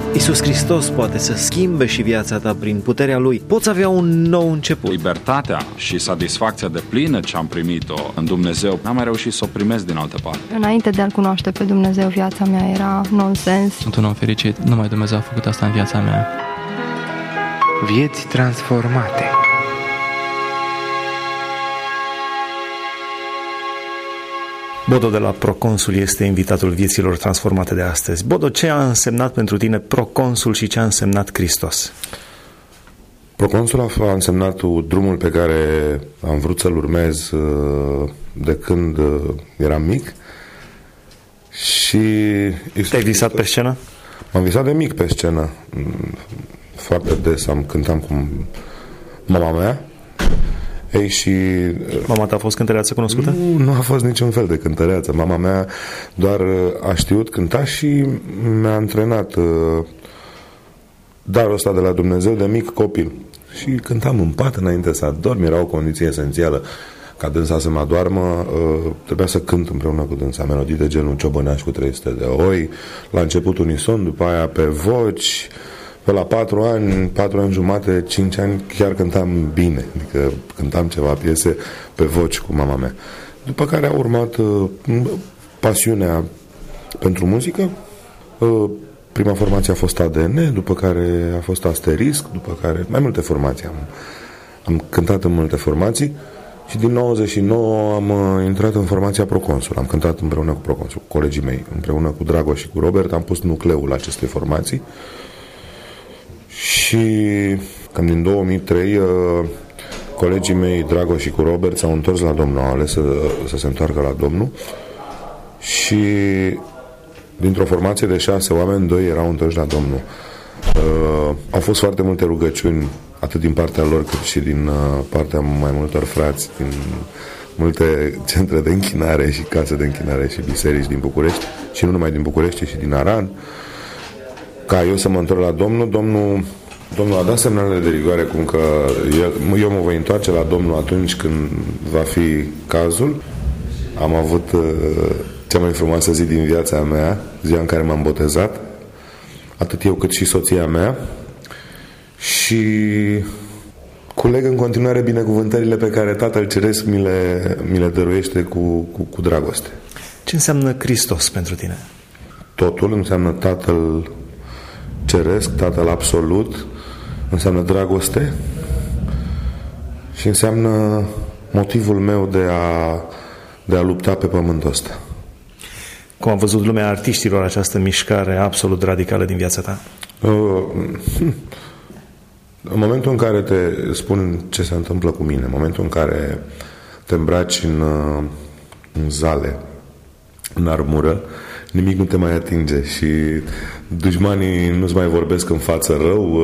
Iisus Hristos poate să schimbe și viața ta prin puterea Lui. Poți avea un nou început. Libertatea și satisfacția deplină ce am primit-o în Dumnezeu, n-am mai reușit să o primesc din altă parte. Înainte de a-L cunoaște pe Dumnezeu, viața mea era nonsens. Sunt un om fericit, numai Dumnezeu a făcut asta în viața mea. Vieți transformate. Bodo de la Proconsul este invitatul vieților transformate de astăzi. Bodo, ce a însemnat pentru tine Proconsul și ce a însemnat Hristos? Proconsul a însemnat drumul pe care am vrut să-l urmez de când eram mic. Și te-ai visat pe scenă? M-am visat de mic pe scenă. Foarte des cântam cu mama mea. Ei, și mama ta a fost cântăreață cunoscută? Nu a fost niciun fel de cântăreață. Mama mea doar a știut cânta și mi-a antrenat darul ăsta de la Dumnezeu de mic copil. Și cântam în pat înainte să adorm, era o condiție esențială. Ca dânsa să mă adoarmă, trebuia să cânt împreună cu dânsa melodii de genul Ciobăneaș cu 300 de oi, la început unison, după aia pe voci. Pe la 4 ani jumate, 5 ani, chiar cântam bine. Adică cântam ceva piese pe voci cu mama mea. După care a urmat pasiunea pentru muzică. Prima formație a fost ADN, după care a fost Asterisc, după care mai multe formații. Am cântat în multe formații și din 99 am intrat în formația Proconsul. Am cântat împreună cu Proconsul, cu colegii mei, împreună cu Dragoș și cu Robert. Am pus nucleul acestei formații. Și cam din 2003 colegii mei, Dragoș și cu Robert, s-au întors la Domnul, au ales să se întoarcă la Domnul și dintr-o formație de 6 oameni, 2 erau întorși la Domnul. Au fost foarte multe rugăciuni, atât din partea lor cât și din partea mai multor frați, din multe centre de închinare și case de închinare și biserici din București și nu numai din București, ci și din Aran, ca eu să mă întorc la Domnul. Domnul a dat semnalele de rigoare cum că eu mă voi întoarce la Domnul atunci când va fi cazul. Am avut cea mai frumoasă zi din viața mea, ziua în care m-am botezat, atât eu cât și soția mea, și culeg în continuare binecuvântările pe care Tatăl Ceresc mi le dăruiește cu dragoste. Ce înseamnă Hristos pentru tine? Totul înseamnă Tatăl Ceresc, Tatăl absolut, înseamnă dragoste și înseamnă motivul meu de a lupta pe pământul ăsta. Cum a văzut lumea artiștilor această mișcare absolut radicală din viața ta? În momentul în care te spun ce se întâmplă cu mine, în momentul în care te îmbraci în zale, în armură, nimic nu te mai atinge și dușmanii nu-ți mai vorbesc în față rău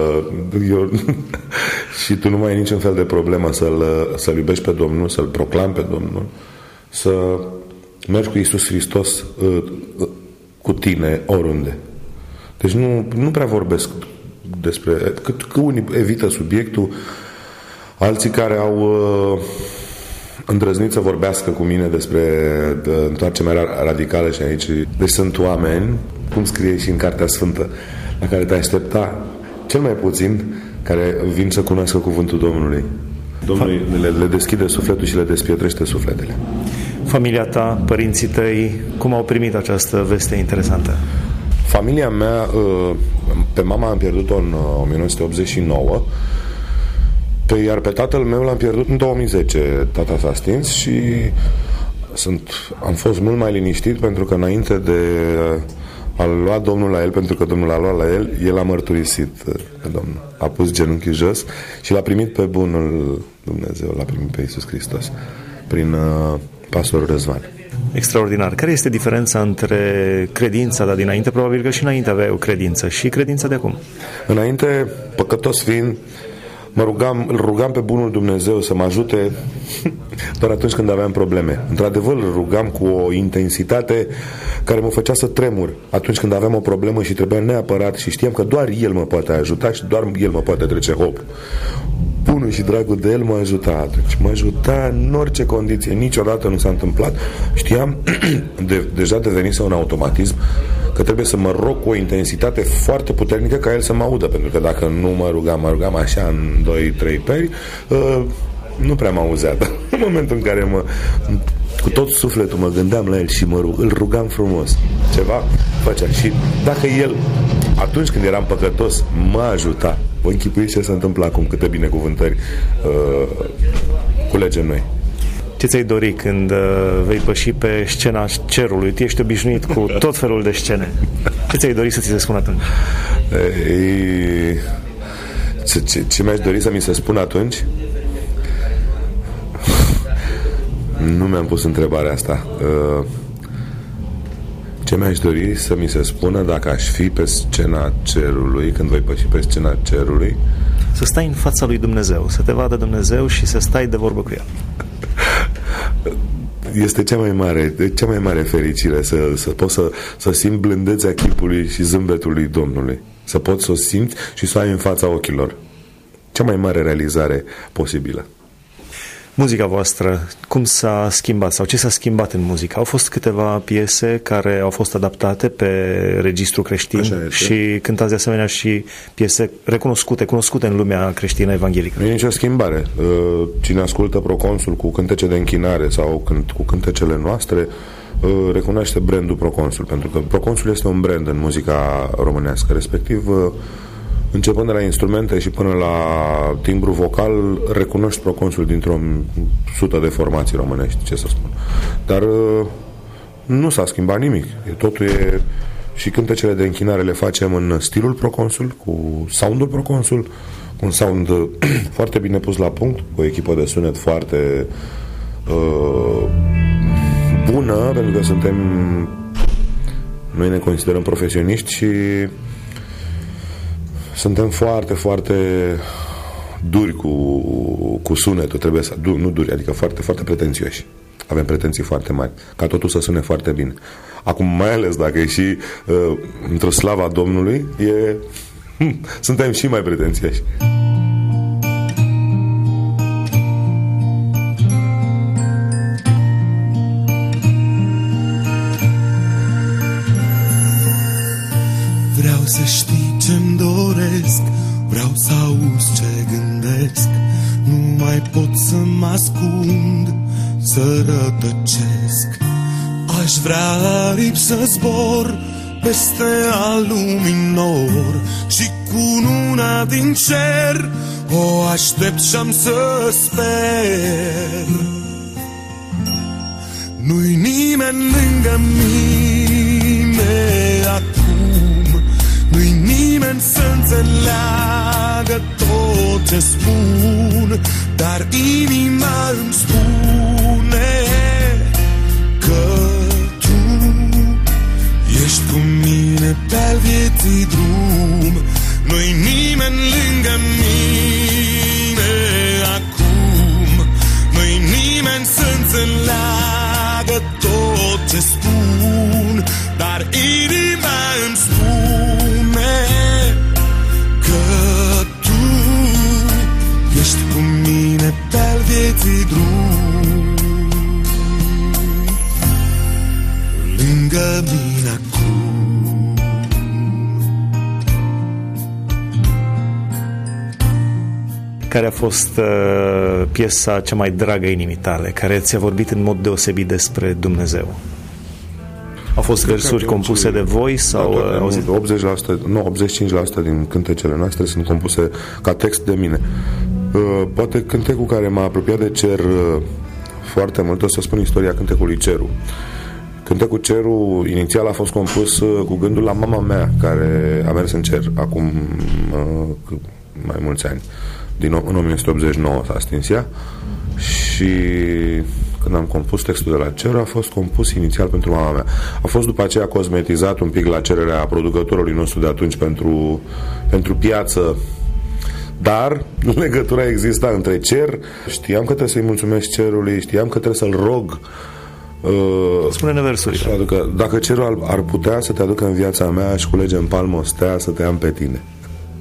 și tu nu mai ai niciun fel de problemă să-L iubești pe Domnul, să-L proclami pe Domnul, să mergi cu Iisus Hristos cu tine oriunde. Deci nu prea vorbesc despre... Că unii evită subiectul, alții care au îndrăznit să vorbească cu mine despre întoarcerea radicală și aici. Deci sunt oameni, cum scrie și în Cartea Sfântă, la care te aștepta cel mai puțin, care vin să cunoască cuvântul Domnului. Domnul le deschide sufletul și le despietrește sufletele. Familia ta, părinții tăi, cum au primit această veste interesantă? Familia mea, pe mama am pierdut-o în 1989, iar pe tatăl meu l-am pierdut în 2010. Tata s-a stins și am fost mult mai liniștit, pentru că înainte de a lua Domnul la el, pentru că Domnul a luat la el, el a mărturisit pe Domnul. A pus genunchii jos și l-a primit pe bunul Dumnezeu, l-a primit pe Iisus Hristos prin pastorul Răzvan. Extraordinar. Care este diferența între credința de dinainte, probabil că și înainte aveai o credință, și credința de acum? Înainte, păcătos fiind, îl rugam pe bunul Dumnezeu să mă ajute doar atunci când aveam probleme. Într-adevăr, îl rugam cu o intensitate care mă făcea să tremur atunci când aveam o problemă și trebuia neapărat, și știam că doar El mă poate ajuta și doar El mă poate trece hop. bunul și dragul de el mă ajuta atunci. Mă ajuta în orice condiție. Niciodată nu s-a întâmplat. Știam, deja devenise un automatism, că trebuie să mă rog cu o intensitate foarte puternică ca el să mă audă, pentru că dacă nu mă rugam așa în 2-3 peri, nu prea mă auzea. Dar în momentul în care cu tot sufletul mă gândeam la el și îl rugam frumos, ceva făcea. Și dacă el, atunci când eram păcătos, mă ajuta, vă închipuiți ce se întâmplă acum, câte binecuvântări culegem noi. Ce ți-ai dori când vei păși pe scena cerului? Tu ești obișnuit cu tot felul de scene. Ce ți-ai dori să ți se spună atunci? Ce mi-aș dori să mi se spună atunci? Nu mi-am pus întrebarea asta. Ce mi-aș dori să mi se spună dacă aș fi pe scena cerului, când voi păși pe scena cerului? Să stai în fața lui Dumnezeu, să te vadă Dumnezeu și să stai de vorbă cu El. Este cea mai mare fericire să poți să simți blândețea chipului și zâmbetului Domnului. Să poți să o simți și să o ai în fața ochilor. Cea mai mare realizare posibilă. Muzica voastră, cum s-a schimbat sau ce s-a schimbat în muzică? Au fost câteva piese care au fost adaptate pe registru creștin și cântați de asemenea și piese cunoscute în lumea creștină evanghelică. Nu e nicio schimbare. Cine ascultă Proconsul cu cântece de închinare sau cu cântecele noastre recunoaște brandul Proconsul, pentru că Proconsul este un brand în muzica românească, respectiv începând de la instrumente și până la timbru vocal, recunoști Proconsul dintr-o 100 de formații românești, ce să spun. Dar nu s-a schimbat nimic. Totul e... Și cântecele de închinare le facem în stilul Proconsul, cu soundul Proconsul, cu un sound foarte bine pus la punct, cu o echipă de sunet foarte bună, pentru că noi ne considerăm profesioniști și suntem foarte, foarte duri cu sunetul, trebuie să, nu duri, adică foarte, foarte pretențioși. Avem pretenții foarte mari, ca totul să sune foarte bine. Acum, mai ales dacă e și într-o slava Domnului, suntem și mai pretențioși. Vreau să știi ce-mi doresc, vreau să auzi ce gândesc. Nu mai pot să mă ascund, să rătăcesc. Aș vrea aripi să zbor peste al luminor și cu luna din cer o aștept și-am să sper. Nu-i nimeni lângă mine acum, nu-i nimeni să înțeleagă tot ce spun, dar inima îmi spune că tu ești cu mine pe-al vieții drum. Nu-i nimeni lângă mine acum, nu-i nimeni să înțeleagă tot ce spun, dar inima îmi spune că tu ești cu mine pe-al vieții drum. Lângă mine acum. Care a fost piesa cea mai dragă inimii tale, care ți-a vorbit în mod deosebit despre Dumnezeu? Au fost versuri compuse de voi sau... Da, 85% din cântecele noastre sunt compuse ca text de mine. Poate cântecul care m-a apropiat de cer foarte mult, o să spun istoria cântecului Cerul. Cântecul Cerul inițial a fost compus cu gândul la mama mea, care a mers în cer acum mai mulți ani. În 1989 s-a stins ea și când am compus textul de la cer, a fost compus inițial pentru mama mea. A fost după aceea cosmetizat un pic la cererea producătorului nostru de atunci pentru piață, dar legătura exista între cer. Știam că trebuie să-i mulțumesc cerului, știam că trebuie să-l rog. Spune-ne versurile. Dacă cerul ar putea să te aducă în viața mea, aș culege în palmă o stea să te am pe tine.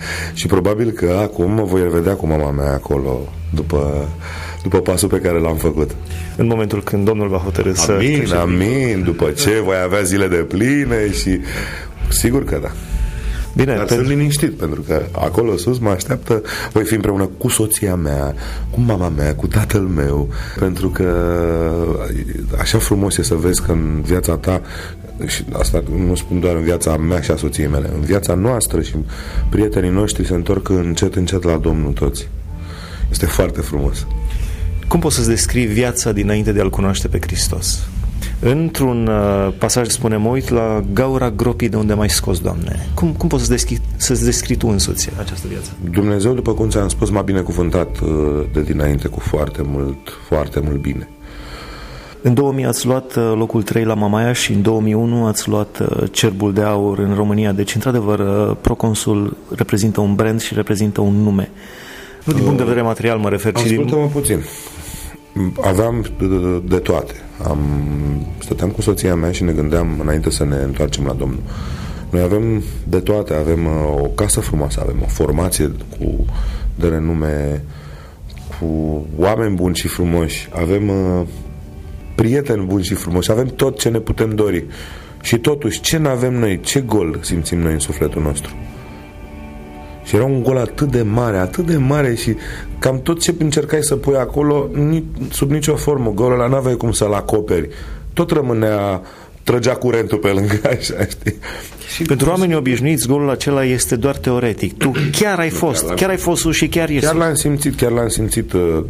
Și probabil că acum mă voi revedea cu mama mea acolo după pasul pe care l-am făcut. În momentul când Domnul va hotărî să... Amin, după ce voi avea zile de pline și... Sigur că da. Bine, dar sunt liniștit, pentru că acolo sus mă așteaptă, voi fi împreună cu soția mea, cu mama mea, cu tatăl meu, pentru că așa frumos e să vezi că în viața ta, și asta nu spun doar în viața mea și a soției mele, în viața noastră și prietenii noștri se întorc încet la Domnul toți. Este foarte frumos. Cum poți să-ți descrii viața dinainte de a-L cunoaște pe Hristos? Într-un pasaj spune, mă uit la gaura gropii de unde m-ai scos, Doamne. Cum poți să-ți descrii tu însuți această viață? Dumnezeu, după cum ți-am spus, m-a binecuvântat de dinainte cu foarte mult bine. În 2000 ați luat locul 3 la Mamaia și în 2001 ați luat Cerbul de Aur în România. Deci, într-adevăr, Proconsul reprezintă un brand și reprezintă un nume. Nu din punct de vedere material mă refer, ci ascultă-mă puțin. Aveam de toate. Stăteam cu soția mea și ne gândeam înainte să ne întoarcem la Domnul. Noi avem de toate, avem o casă frumoasă, avem o formație de renume, cu oameni buni și frumoși, avem prieteni buni și frumoși, avem tot ce ne putem dori. Și totuși, ce n-avem noi, ce gol simțim noi în sufletul nostru? Și era un gol atât de mare și cam tot ce încercai să pui acolo, sub nicio formă, golul ăla n-aveai cum să-l acoperi. Tot rămânea, trăgea curentul pe lângă, așa, știi? Și pentru oamenii obișnuiți, golul acela este doar teoretic. Tu chiar ai fost sus și chiar ești. Chiar l-am simțit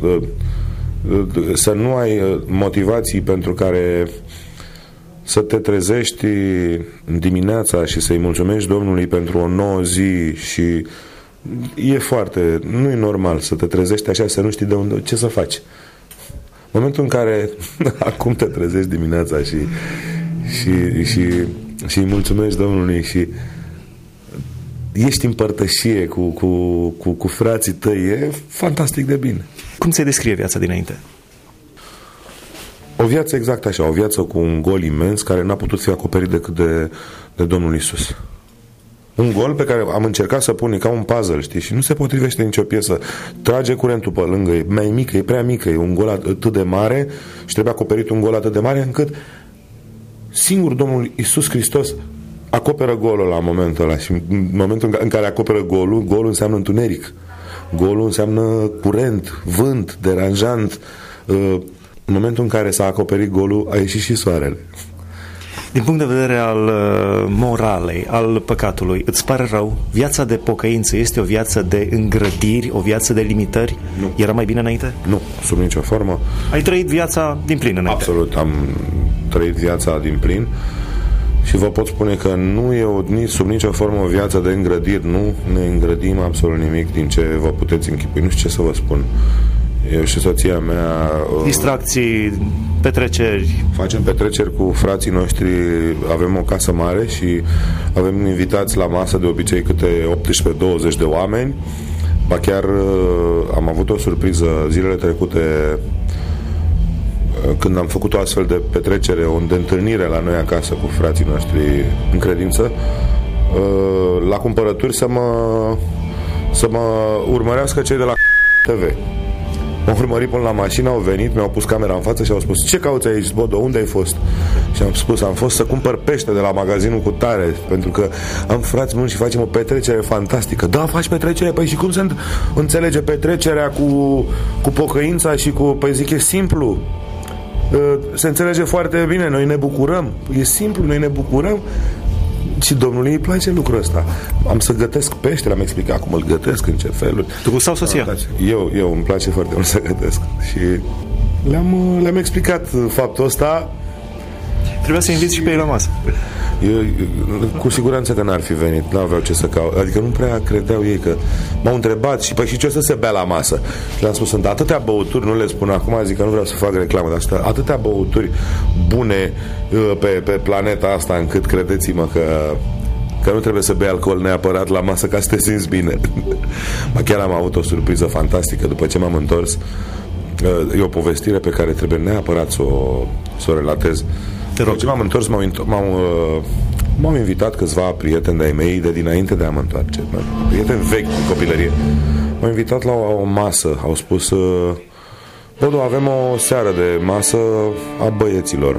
să nu ai motivații pentru care să te trezești dimineața și să-i mulțumești Domnului pentru o nouă zi și nu e normal să te trezești așa, să nu știi ce să faci. În momentul în care acum te trezești dimineața și îi mulțumești Domnului și ești în părtășie cu frații tăi, e fantastic de bine. Cum ți-ai descrie viața dinainte? O viață exact așa, o viață cu un gol imens care n-a putut fi acoperit decât de Domnul Iisus. Un gol pe care am încercat să pun, ca un puzzle, știi, și nu se potrivește nicio piesă. Trage curentul pe lângă, e mai mică, e prea mică, e un gol atât de mare și trebuie acoperit un gol atât de mare încât singur Domnul Iisus Hristos acoperă golul la momentul ăla și în momentul în care acoperă golul înseamnă întuneric. Golul înseamnă curent, vânt, deranjant. În momentul în care s-a acoperit golul, a ieșit și soarele. Din punct de vedere al moralei, al păcatului, îți pare rău? Viața de pocăință este o viață de îngrădiri, o viață de limitări? Nu. Era mai bine înainte? Nu, sub nicio formă. Ai trăit viața din plin înainte? Absolut, am trăit viața din plin și vă pot spune că nu e nici sub nicio formă o viață de îngrădiri. Nu ne îngrădim absolut nimic din ce vă puteți închipui. Nu știu ce să vă spun. Eu și soția mea... Distracții, petreceri. Facem petreceri cu frații noștri, avem o casă mare și avem invitați la masă de obicei câte 18-20 de oameni. Ba chiar am avut o surpriză zilele trecute când am făcut o astfel de petrecere, de întâlnire la noi acasă cu frații noștri în credință, la cumpărături să mă urmărească cei de la TV. M-au urmărit până la mașină, au venit, mi-au pus camera în față și au spus: ce cauți aici, Bodo, unde ai fost? Și am spus: am fost să cumpăr pește de la magazinul cu tare, pentru că am frați buni și facem o petrecere fantastică. Da, faci petrecere? Păi și cum se înțelege petrecerea cu pocăința și cu... Păi zic, e simplu, se înțelege foarte bine, noi ne bucurăm, e simplu, noi ne bucurăm. Și Domnului îi place lucrul ăsta. Am să gătesc pește, l-am explicat cum îl gătesc, în ce feluri. Tu cu sau soția? Eu îmi place foarte mult să gătesc. Și le-am explicat faptul ăsta. Trebuia să inviți și pe ei la masă. Cu siguranță că n-ar fi venit, n-aveau ce să caut. Adică nu prea credeau ei că... M-au întrebat și păi și ce o să se bea la masă? Și le-am spus: sunt atâtea băuturi, nu le spun acum, zic că nu vreau să fac reclamă, dar sunt atâtea băuturi bune pe planeta asta, încât credeți-mă că nu trebuie să bei alcool neapărat la masă ca să te simți bine. Chiar am avut o surpriză fantastică după ce m-am întors. E o povestire pe care trebuie neapărat să o relatez. După ce m-am întors, m-au invitat câțiva prieteni de-ai mei de dinainte de a mă întoarce, prieteni vechi din copilărie. M-au invitat la o masă, au spus: Bodo, avem o seară de masă a băieților.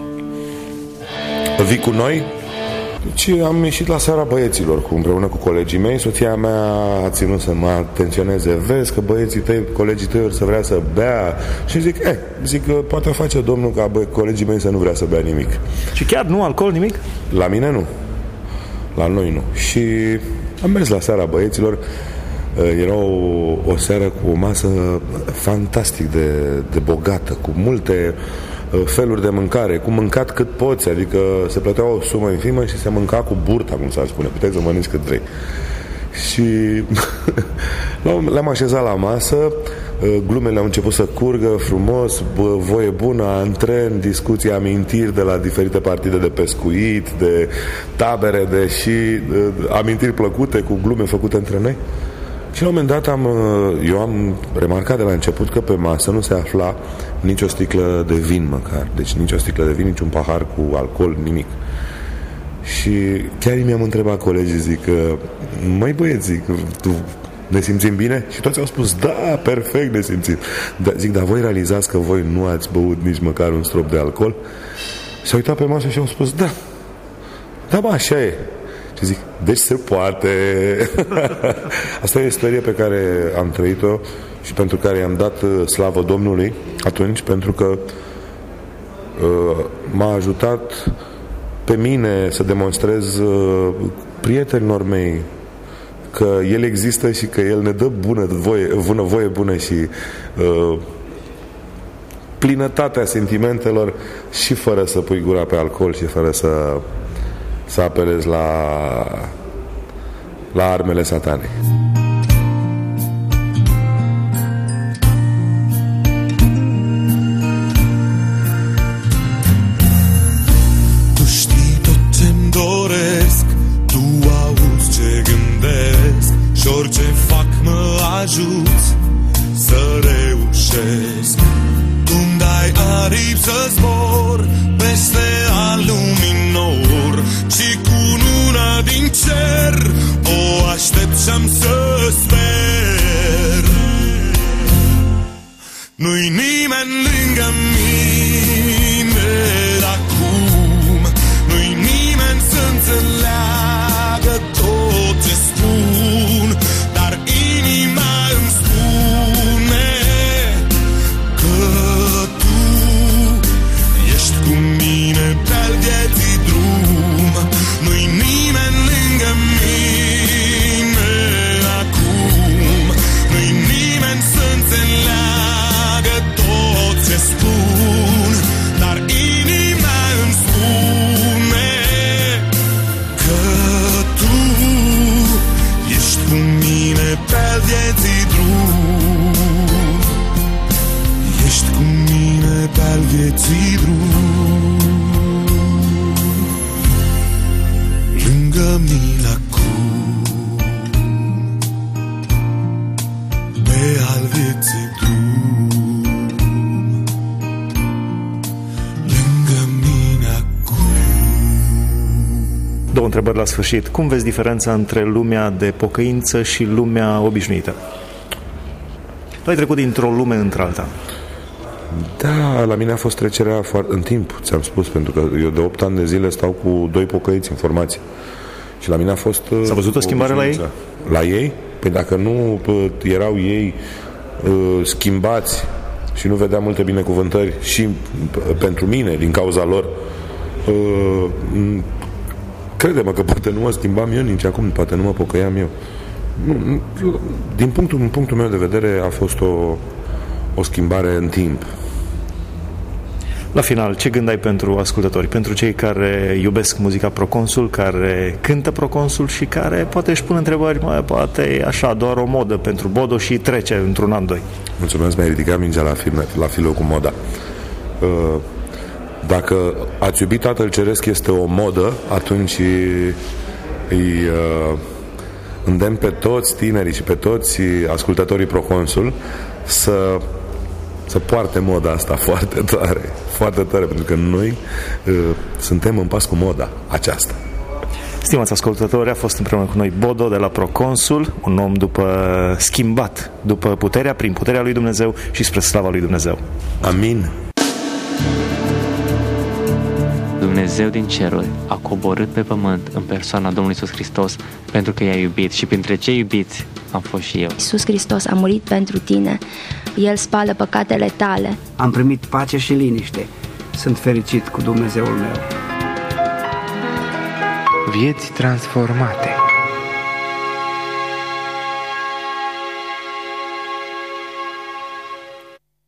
Vii cu noi? Deci am ieșit la seara băieților împreună cu colegii mei. Soția mea a ținut să mă atenționeze. Vezi că băieții tăi, colegii tăi, or să vrea să bea. Și zic că poate face domnul ca colegii mei să nu vrea să bea nimic. Și chiar nu alcool, nimic? La mine nu. La noi nu. Și am mers la seara băieților. Era o seară cu o masă fantastic de bogată, cu multe feluri de mâncare, cu mâncat cât poți, adică se plătea o sumă infimă și se mânca cu burta, cum s-ar spune, puteți să mănânci cât vrei. Și le-am așezat la masă, glumele au început să curgă frumos, voie bună, antren, discuții, amintiri de la diferite partide de pescuit, de tabere, și amintiri plăcute cu glume făcute între noi. Și la un moment dat eu am remarcat de la început că pe masă nu se afla nicio sticlă de vin măcar. Deci nici o sticlă de vin, nici un pahar cu alcool, nimic. Și chiar mi-am întrebat colegii, zic: măi băieți, zic, ne simțim bine? Și toți au spus: da, perfect ne simțim. Zic: dar voi realizați că voi nu ați băut nici măcar un strop de alcool? S-au uitat pe masă și au spus: da, mă, așa e. Și zic: deci se poate. Asta e o istorie pe care am trăit-o și pentru care i-am dat slavă Domnului atunci, pentru că m-a ajutat pe mine să demonstrez prietenilor mei că El există și că El ne dă voie bună și plinătatea sentimentelor și fără să pui gura pe alcool și fără să apelezi la armele satanei. Tu știi tot ce-mi doresc, tu auzi ce gândesc și orice fac mă ajuți să reușesc. Tu-mi dai aripi să zbor peste al lumii nor și cu luna din cer o aștept și-am să sper. Nu-i nimeni lângă mine acum, nu-i nimeni să înțeleagă tot ce spun, dar inima îmi spune că tu ești cu mine pe-al vieții drum. Nu-i nimeni lângă mine acum, nu-i nimeni să înțeleagă tot ce spun, dar inima îmi spune că tu ești cu mine pe-al vieții drum. Ești cu mine pe-al vieții drum. Lângă mine acum, pe-al vieții drum. Lângă mine acum. Două întrebări la sfârșit. Cum vezi diferența între lumea de pocăință și lumea obișnuită? Tu ai trecut dintr-o lume într-alta. Da, la mine a fost trecerea în timp, ți-am spus, pentru că eu de 8 ani de zile stau cu 2 pocăiți în formație. Și la mine a fost... S-a văzut o schimbare la ei? La ei? Păi dacă nu erau ei schimbați și nu vedeam multe binecuvântări și pentru mine, din cauza lor, crede-mă că poate nu mă schimbam eu nici acum, poate nu mă pocăiam eu. Din punctul meu de vedere a fost o schimbare în timp. La final, ce gând ai pentru ascultători, pentru cei care iubesc muzica Proconsul, care cântă Proconsul și care poate își pun întrebări, poate e așa, doar o modă pentru Bodo și trece într-un an, doi? Mulțumesc, mi-ai ridicat mingea la filul cu moda. Dacă ați iubit Tatăl Ceresc este o modă, atunci îi îndemn pe toți tinerii și pe toți ascultătorii Proconsul să poarte moda asta foarte tare, pentru că noi suntem în pas cu moda aceasta. Stimați ascultători, a fost împreună cu noi Bodo de la Proconsul, un om schimbat după prin puterea lui Dumnezeu și spre slava lui Dumnezeu. Amin. Dumnezeu din ceruri a coborât pe pământ în persoana Domnului Iisus Hristos pentru că i-a iubit și printre cei iubiți am fost și eu. Iisus Hristos a murit pentru tine, El spală păcatele tale. Am primit pace și liniște, sunt fericit cu Dumnezeul meu. Vieți transformate.